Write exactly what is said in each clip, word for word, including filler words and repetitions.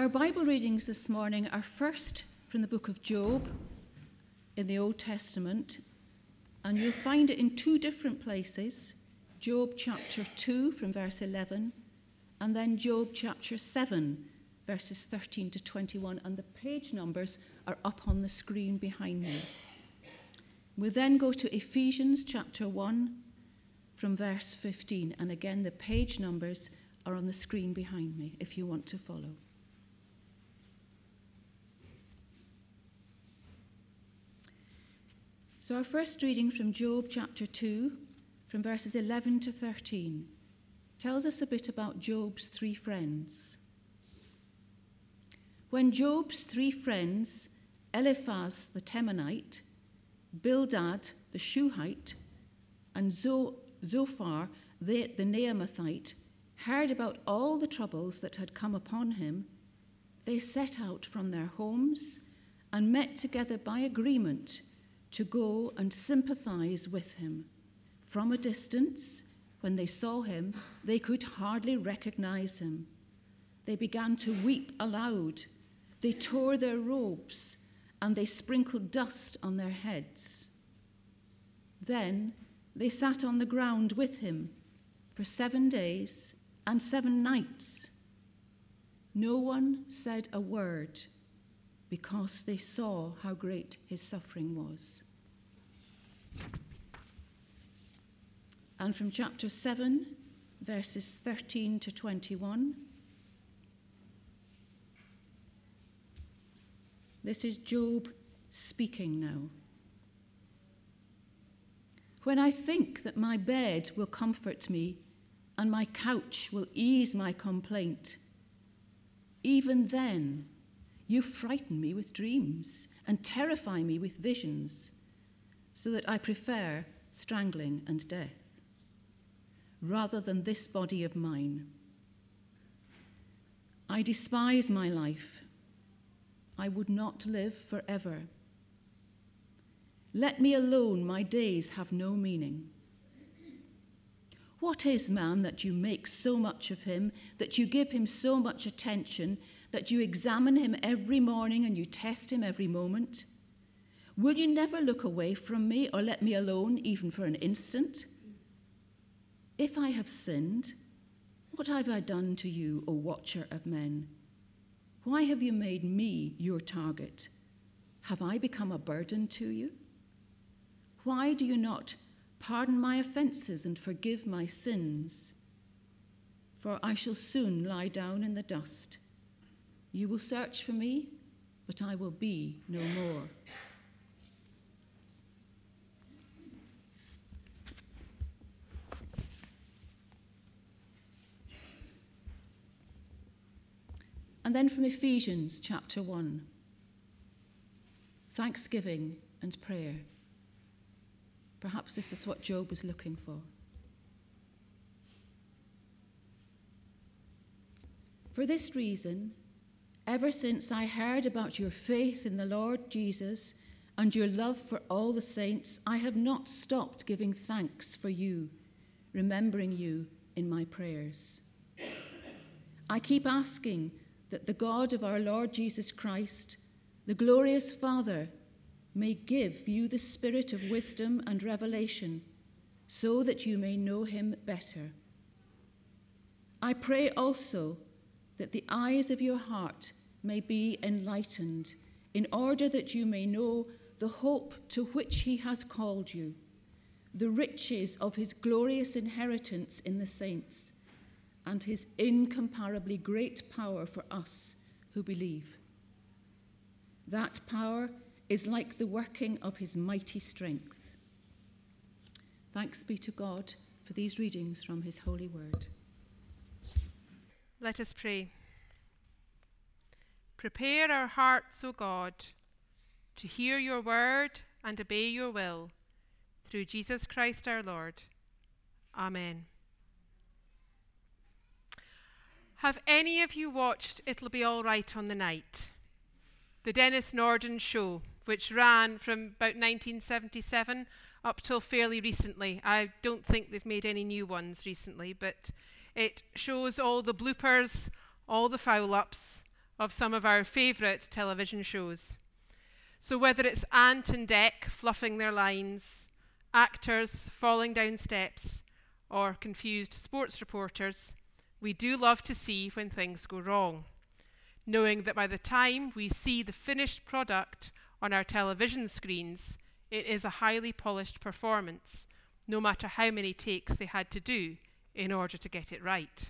Our Bible readings this morning are first from the book of Job in the Old Testament, and you'll find it in two different places, Job chapter two from verse eleven, and then Job chapter seven, verses thirteen to twenty-one, and the page numbers are up on the screen behind me. We then go to Ephesians chapter one from verse fifteen, and again the page numbers are on the screen behind me if you want to follow. So our first reading from Job chapter two, from verses eleven to thirteen, tells us a bit about Job's three friends. When Job's three friends, Eliphaz the Temanite, Bildad the Shuhite, and Zo- Zophar the, the Naamathite, heard about all the troubles that had come upon him, they set out from their homes and met together by agreement to go and sympathize with him. From a distance, when they saw him, they could hardly recognize him. They began to weep aloud. They tore their robes, and they sprinkled dust on their heads. Then they sat on the ground with him for seven days and seven nights. No one said a word, because they saw how great his suffering was. And from chapter seven, verses thirteen to twenty-one, this is Job speaking now. When I think that my bed will comfort me and my couch will ease my complaint, even then you frighten me with dreams and terrify me with visions, so that I prefer strangling and death rather than this body of mine. I despise my life. I would not live forever. Let me alone, my days have no meaning. What is man that you make so much of him, that you give him so much attention, that you examine him every morning and you test him every moment? Will you never look away from me or let me alone even for an instant? If I have sinned, what have I done to you, O watcher of men? Why have you made me your target? Have I become a burden to you? Why do you not pardon my offences and forgive my sins? For I shall soon lie down in the dust. You will search for me, but I will be no more. And then from Ephesians chapter one, thanksgiving and prayer. Perhaps this is what Job was looking for. For this reason, ever since I heard about your faith in the Lord Jesus and your love for all the saints, I have not stopped giving thanks for you, remembering you in my prayers. I keep asking that the God of our Lord Jesus Christ, the glorious Father, may give you the spirit of wisdom and revelation, so that you may know him better. I pray also that the eyes of your heart may be enlightened, in order that you may know the hope to which he has called you, the riches of his glorious inheritance in the saints, and his incomparably great power for us who believe. That power is like the working of his mighty strength. Thanks be to God for these readings from his holy word. Let us pray. Prepare our hearts, O God, to hear your word and obey your will, through Jesus Christ our Lord. Amen. Have any of you watched It'll Be All Right on the Night? The Dennis Norden show, which ran from about nineteen seventy-seven up till fairly recently. I don't think they've made any new ones recently, but it shows all the bloopers, all the foul-ups, of some of our favourite television shows. So whether it's Ant and Dec fluffing their lines, actors falling down steps, or confused sports reporters, we do love to see when things go wrong, knowing that by the time we see the finished product on our television screens, it is a highly polished performance, no matter how many takes they had to do in order to get it right.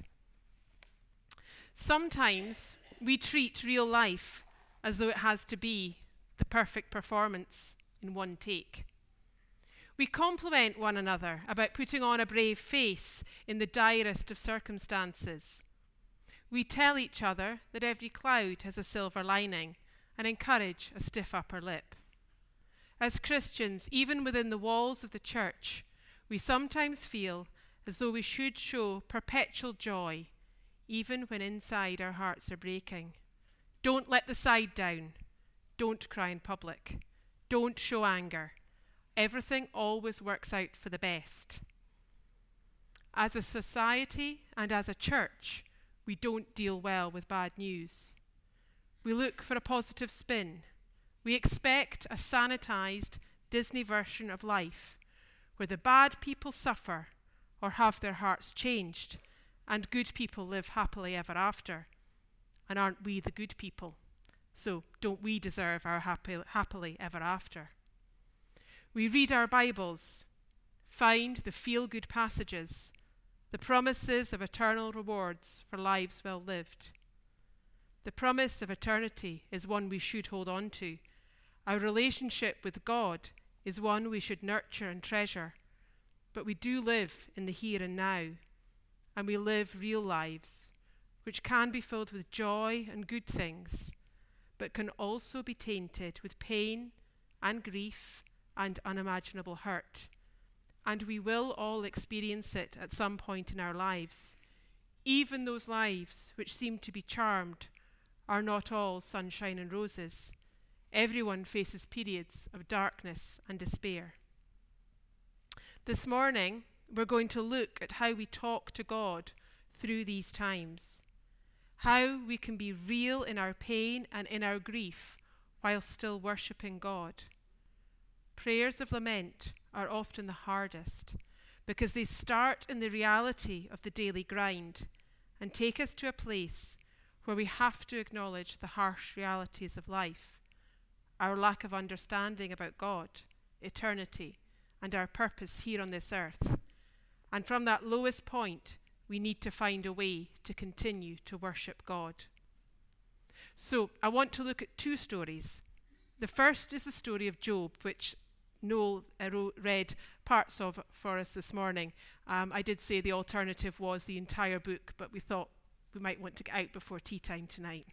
Sometimes we treat real life as though it has to be the perfect performance in one take. We compliment one another about putting on a brave face in the direst of circumstances. We tell each other that every cloud has a silver lining and encourage a stiff upper lip. As Christians, even within the walls of the church, we sometimes feel as though we should show perpetual joy, even when inside our hearts are breaking. Don't let the side down. Don't cry in public. Don't show anger. Everything always works out for the best. As a society and as a church, we don't deal well with bad news. We look for a positive spin. We expect a sanitized Disney version of life, where the bad people suffer or have their hearts changed, and good people live happily ever after. And aren't we the good people? So don't we deserve our happy, happily ever after? We read our Bibles, find the feel-good passages, the promises of eternal rewards for lives well lived. The promise of eternity is one we should hold on to. Our relationship with God is one we should nurture and treasure. But we do live in the here and now, and we live real lives, which can be filled with joy and good things, but can also be tainted with pain and grief and unimaginable hurt. And we will all experience it at some point in our lives. Even those lives which seem to be charmed are not all sunshine and roses. Everyone faces periods of darkness and despair. This morning, we're going to look at how we talk to God through these times, how we can be real in our pain and in our grief while still worshipping God. Prayers of lament are often the hardest because they start in the reality of the daily grind and take us to a place where we have to acknowledge the harsh realities of life, our lack of understanding about God, eternity, and our purpose here on this earth. And from that lowest point, we need to find a way to continue to worship God. So I want to look at two stories. The first is the story of Job, which Noel uh, read parts of for us this morning. Um, I did say the alternative was the entire book, but we thought we might want to get out before tea time tonight.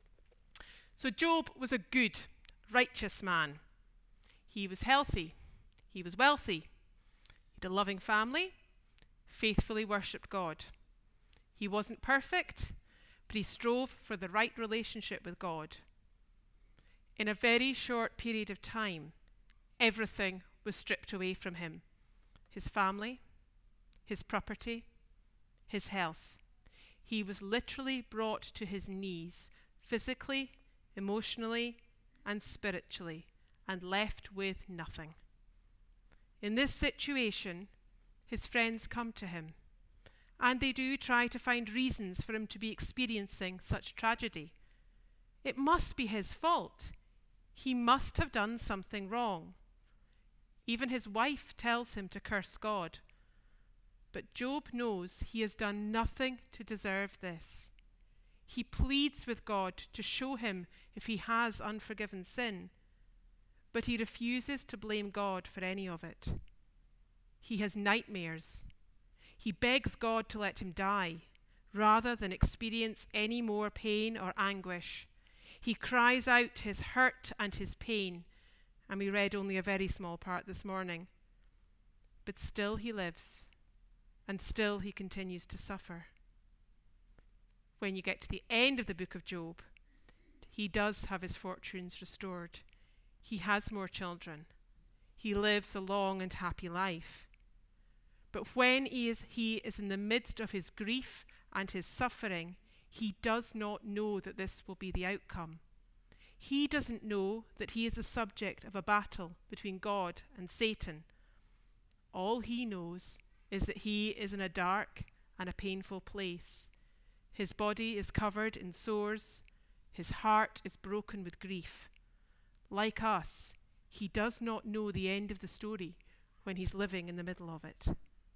So Job was a good, righteous man. He was healthy. He was wealthy. He had a loving family, faithfully worshipped God. He wasn't perfect, but he strove for the right relationship with God. In a very short period of time, everything was stripped away from him. His family, his property, his health. He was literally brought to his knees, physically, emotionally, and spiritually, and left with nothing. In this situation, his friends come to him, and they do try to find reasons for him to be experiencing such tragedy. It must be his fault. He must have done something wrong. Even his wife tells him to curse God. But Job knows he has done nothing to deserve this. He pleads with God to show him if he has unforgiven sin, but he refuses to blame God for any of it. He has nightmares. He begs God to let him die, rather than experience any more pain or anguish. He cries out his hurt and his pain, and we read only a very small part this morning. But still he lives, and still he continues to suffer. When you get to the end of the book of Job, he does have his fortunes restored. He has more children. He lives a long and happy life. But when he is, he is in the midst of his grief and his suffering, He does not know that this will be the outcome. He doesn't know that he is the subject of a battle between God and Satan. All he knows is that he is in a dark and a painful place. His body is covered in sores. His heart is broken with grief. Like us, he does not know the end of the story when he's living in the middle of it.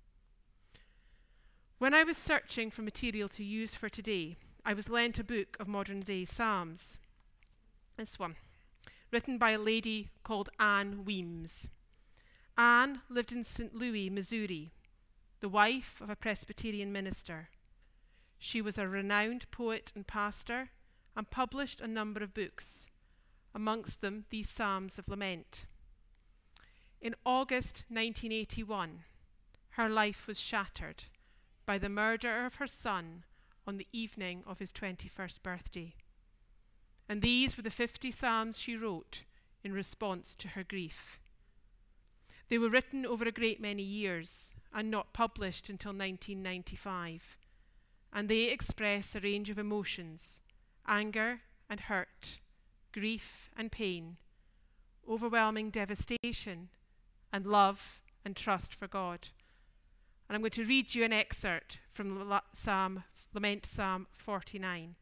When I was searching for material to use for today, I was lent a book of modern-day Psalms. This one, written by a lady called Anne Weems. Anne lived in Saint Louis, Missouri, the wife of a Presbyterian minister. She was a renowned poet and pastor and published a number of books, amongst them these Psalms of Lament. In August nineteen eighty-one, her life was shattered by the murder of her son on the evening of his twenty-first birthday. And these were the fifty psalms she wrote in response to her grief. They were written over a great many years and not published until nineteen ninety-five, and they express a range of emotions: anger and hurt, grief and pain, overwhelming devastation, and love and trust for God. And I'm going to read you an excerpt from La- Psalm, Lament Psalm forty-nine.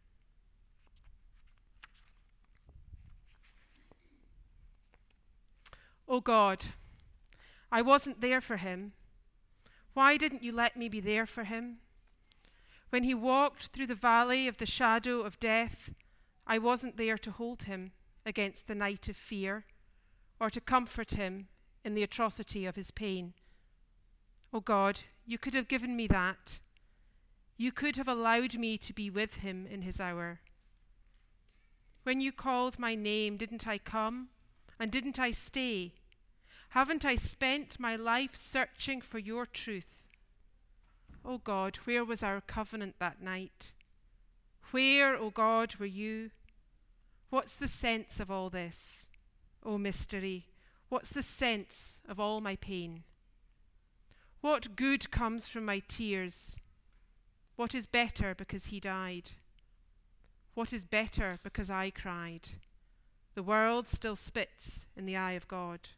O God, I wasn't there for him. Why didn't you let me be there for him? When he walked through the valley of the shadow of death, I wasn't there to hold him against the night of fear, or to comfort him in the atrocity of his pain. O God, you could have given me that. You could have allowed me to be with him in his hour. When you called my name, didn't I come? And didn't I stay? Haven't I spent my life searching for your truth? O God, where was our covenant that night? Where, O God, were you? What's the sense of all this? O mystery, what's the sense of all my pain? What good comes from my tears? What is better because he died? What is better because I cried? The world still spits in the eye of God.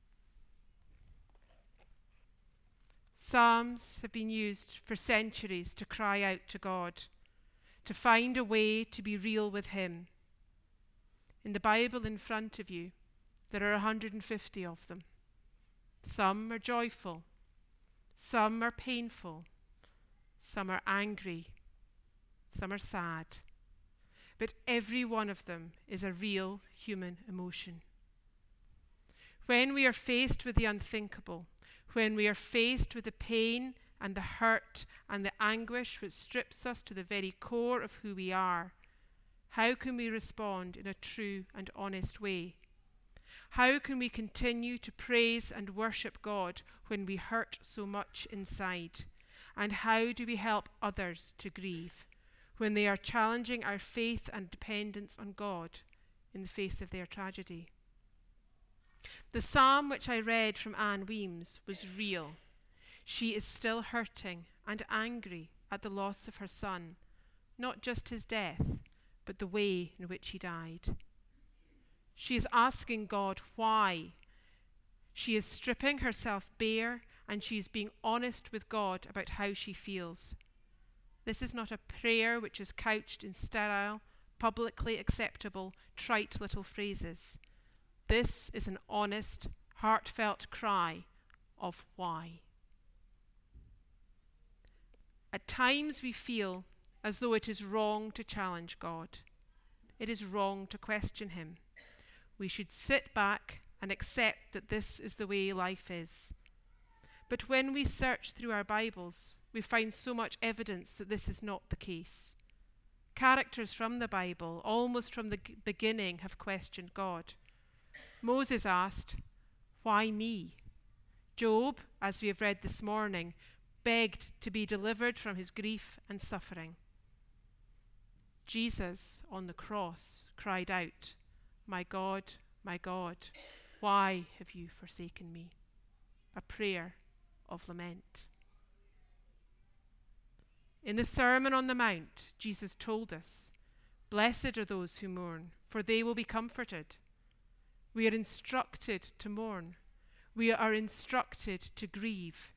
Psalms have been used for centuries to cry out to God, to find a way to be real with him. In the Bible in front of you, there are one hundred fifty of them. Some are joyful, some are painful, some are angry, some are sad. But every one of them is a real human emotion. When we are faced with the unthinkable, when we are faced with the pain and the hurt and the anguish which strips us to the very core of who we are, how can we respond in a true and honest way? How can we continue to praise and worship God when we hurt so much inside? And how do we help others to grieve when they are challenging our faith and dependence on God in the face of their tragedy? The psalm which I read from Anne Weems was real. She is still hurting and angry at the loss of her son, not just his death, but the way in which he died. She is asking God why. She is stripping herself bare, and she is being honest with God about how she feels. This is not a prayer which is couched in sterile, publicly acceptable, trite little phrases. This is an honest, heartfelt cry of why. At times we feel as though it is wrong to challenge God. It is wrong to question him. We should sit back and accept that this is the way life is. But when we search through our Bibles, we find so much evidence that this is not the case. Characters from the Bible, almost from the g- beginning, have questioned God. Moses asked, "Why me?" Job, as we have read this morning, begged to be delivered from his grief and suffering. Jesus on the cross cried out, "My God, my God, why have you forsaken me?" A prayer of lament. In the Sermon on the Mount, Jesus told us, "Blessed are those who mourn, for they will be comforted." We are instructed to mourn. We are instructed to grieve.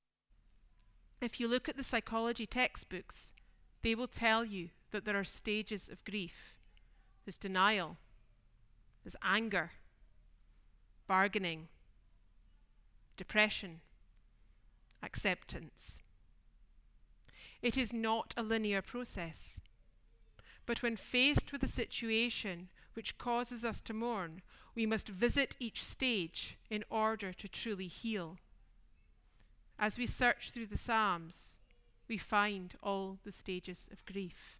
If you look at the psychology textbooks, they will tell you that there are stages of grief. There's denial, there's anger, bargaining, depression, acceptance. It is not a linear process. But when faced with a situation which causes us to mourn, we must visit each stage in order to truly heal. As we search through the Psalms, we find all the stages of grief.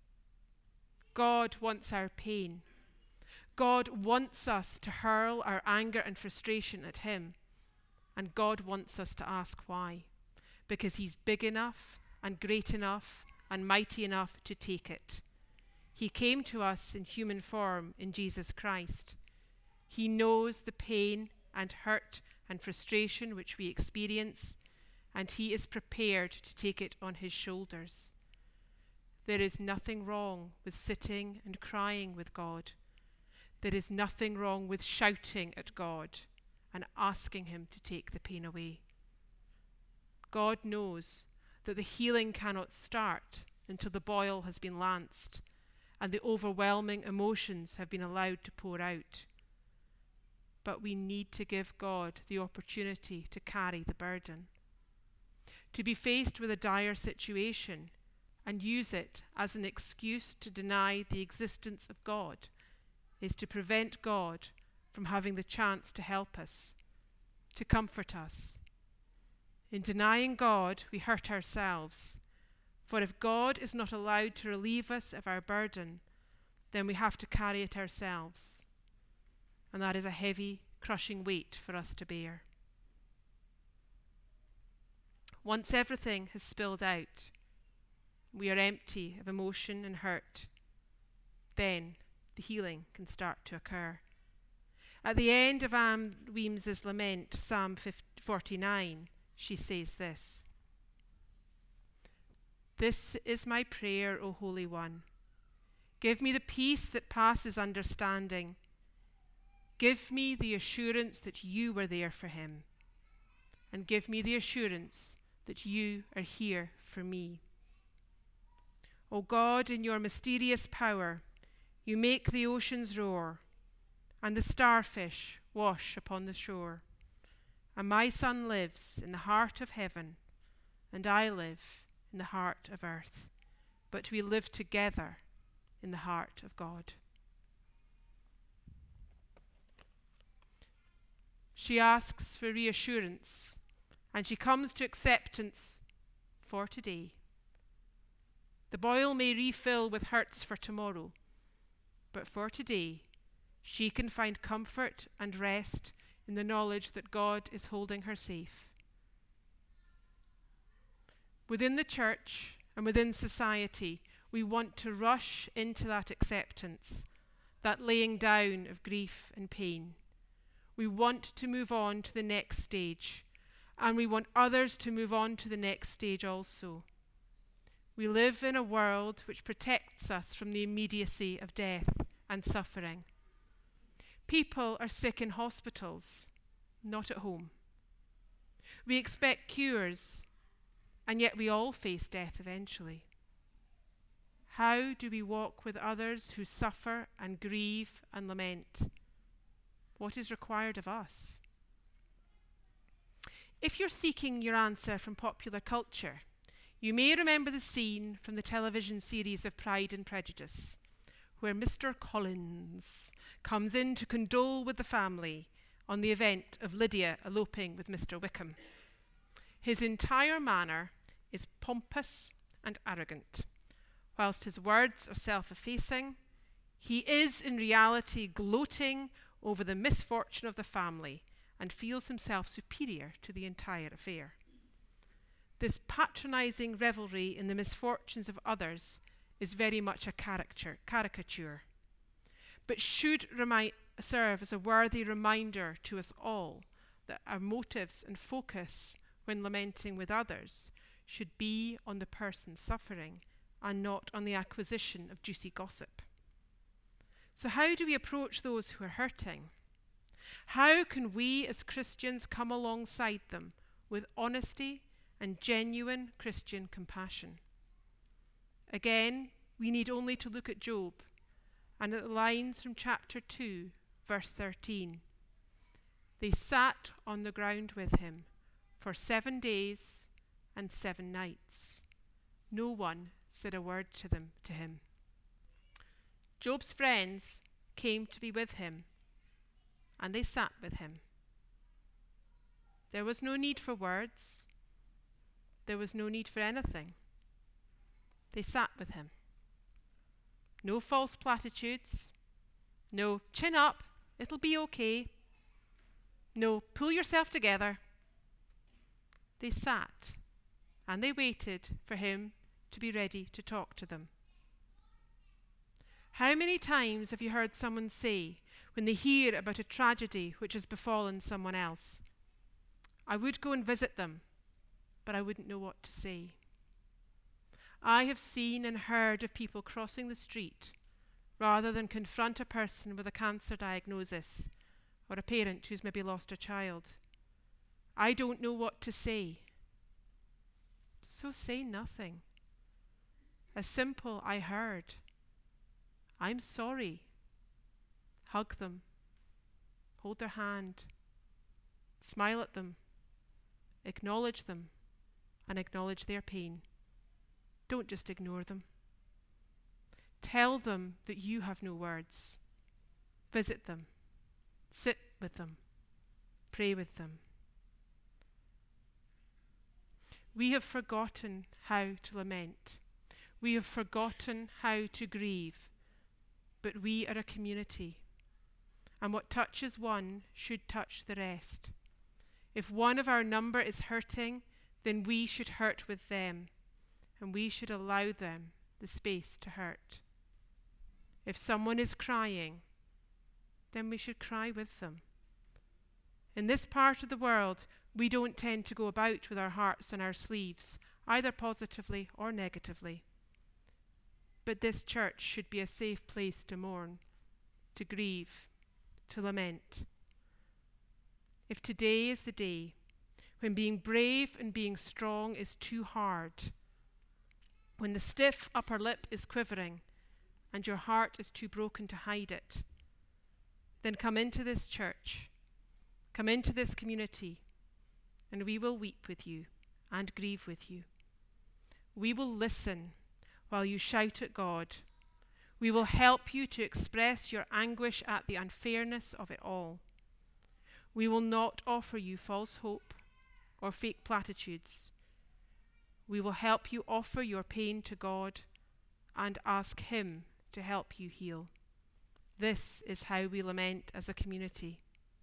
God wants our pain. God wants us to hurl our anger and frustration at him. And God wants us to ask why. Because he's big enough and great enough and mighty enough to take it. He came to us in human form in Jesus Christ. He knows the pain and hurt and frustration which we experience, and he is prepared to take it on his shoulders. There is nothing wrong with sitting and crying with God. There is nothing wrong with shouting at God and asking him to take the pain away. God knows that the healing cannot start until the boil has been lanced and the overwhelming emotions have been allowed to pour out. But we need to give God the opportunity to carry the burden. To be faced with a dire situation and use it as an excuse to deny the existence of God is to prevent God from having the chance to help us, to comfort us. In denying God, we hurt ourselves. For if God is not allowed to relieve us of our burden, then we have to carry it ourselves. And that is a heavy, crushing weight for us to bear. Once everything has spilled out, we are empty of emotion and hurt, then the healing can start to occur. At the end of Anne Weems's lament, Psalm forty-nine, she says this: "This is my prayer, O Holy One. Give me the peace that passes understanding. Give me the assurance that you were there for him. And give me the assurance that you are here for me. O God, in your mysterious power, you make the oceans roar, and the starfish wash upon the shore. And my son lives in the heart of heaven, and I live in the heart of earth. But we live together in the heart of God." She asks for reassurance, and she comes to acceptance for today. The boil may refill with hurts for tomorrow, but for today, she can find comfort and rest in the knowledge that God is holding her safe. Within the church and within society, we want to rush into that acceptance, that laying down of grief and pain. We want to move on to the next stage, and we want others to move on to the next stage also. We live in a world which protects us from the immediacy of death and suffering. People are sick in hospitals, not at home. We expect cures, and yet we all face death eventually. How do we walk with others who suffer and grieve and lament? What is required of us? If you're seeking your answer from popular culture, you may remember the scene from the television series of Pride and Prejudice, where Mister Collins comes in to condole with the family on the event of Lydia eloping with Mister Wickham. His entire manner is pompous and arrogant. Whilst his words are self-effacing, he is in reality gloating over the misfortune of the family and feels himself superior to the entire affair. This patronizing revelry in the misfortunes of others is very much a caricature, caricature, but should remi- serve as a worthy reminder to us all that our motives and focus when lamenting with others should be on the person suffering and not on the acquisition of juicy gossip. So how do we approach those who are hurting? How can we as Christians come alongside them with honesty and genuine Christian compassion? Again, we need only to look at Job and at the lines from chapter two, verse thirteen. They sat on the ground with him for seven days and seven nights. No one said a word to them to him. Job's friends came to be with him, and they sat with him. There was no need for words. There was no need for anything. They sat with him. No false platitudes. No, chin up, it'll be okay. No, pull yourself together. They sat, and they waited for him to be ready to talk to them. How many times have you heard someone say, when they hear about a tragedy which has befallen someone else, I would go and visit them, but I wouldn't know what to say? I have seen and heard of people crossing the street rather than confront a person with a cancer diagnosis or a parent who's maybe lost a child. I don't know what to say. So say nothing. A simple I heard. I'm sorry. Hug them. Hold their hand. Smile at them. Acknowledge them and acknowledge their pain. Don't just ignore them. Tell them that you have no words. Visit them. Sit with them. Pray with them. We have forgotten how to lament. We have forgotten how to grieve. But we are a community, and what touches one should touch the rest. If one of our number is hurting, then we should hurt with them, and we should allow them the space to hurt. If someone is crying, then we should cry with them. In this part of the world, we don't tend to go about with our hearts on our sleeves, either positively or negatively. But this church should be a safe place to mourn, to grieve, to lament. If today is the day when being brave and being strong is too hard, when the stiff upper lip is quivering and your heart is too broken to hide it, then come into this church, come into this community, and we will weep with you and grieve with you. We will listen while you shout at God. We will help you to express your anguish at the unfairness of it all. We will not offer you false hope or fake platitudes. We will help you offer your pain to God and ask Him to help you heal. This is how we lament as a community.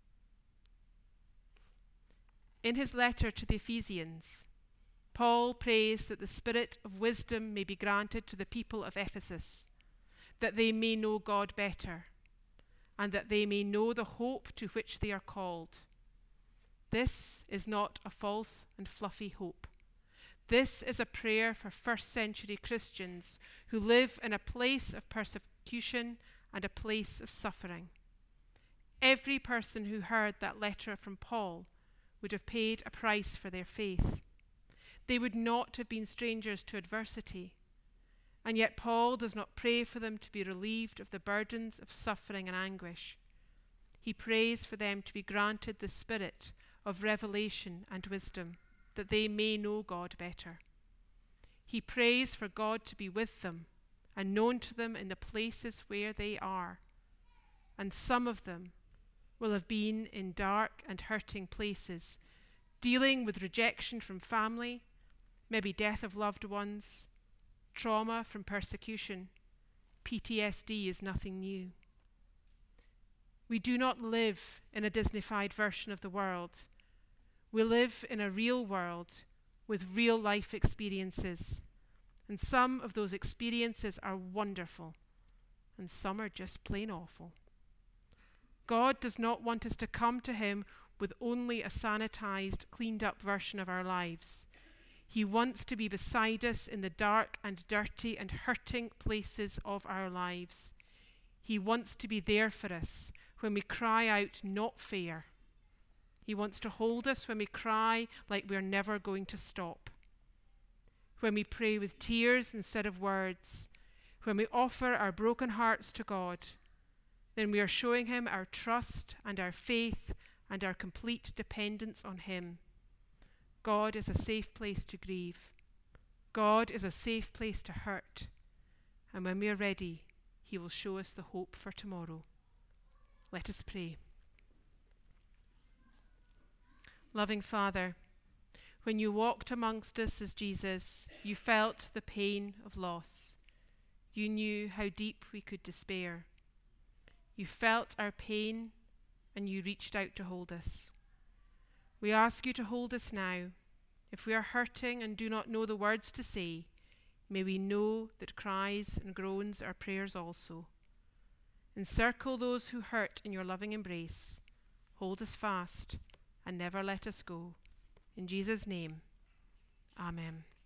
In his letter to the Ephesians, Paul prays that the spirit of wisdom may be granted to the people of Ephesus, that they may know God better, and that they may know the hope to which they are called. This is not a false and fluffy hope. This is a prayer for first century Christians who live in a place of persecution and a place of suffering. Every person who heard that letter from Paul would have paid a price for their faith. They would not have been strangers to adversity. And yet Paul does not pray for them to be relieved of the burdens of suffering and anguish. He prays for them to be granted the spirit of revelation and wisdom, that they may know God better. He prays for God to be with them and known to them in the places where they are. And some of them will have been in dark and hurting places, dealing with rejection from family, maybe death of loved ones, trauma from persecution. P T S D is nothing new. We do not live in a Disneyfied version of the world. We live in a real world with real life experiences. And some of those experiences are wonderful, and some are just plain awful. God does not want us to come to Him with only a sanitized, cleaned up version of our lives. He wants to be beside us in the dark and dirty and hurting places of our lives. He wants to be there for us when we cry out, not fair. He wants to hold us when we cry like we're never going to stop. When we pray with tears instead of words, when we offer our broken hearts to God, then we are showing him our trust and our faith and our complete dependence on him. God is a safe place to grieve. God is a safe place to hurt. And when we are ready, he will show us the hope for tomorrow. Let us pray. Loving Father, when you walked amongst us as Jesus, you felt the pain of loss. You knew how deep we could despair. You felt our pain and you reached out to hold us. We ask you to hold us now. If we are hurting and do not know the words to say, may we know that cries and groans are prayers also. Encircle those who hurt in your loving embrace. Hold us fast and never let us go. In Jesus' name, amen.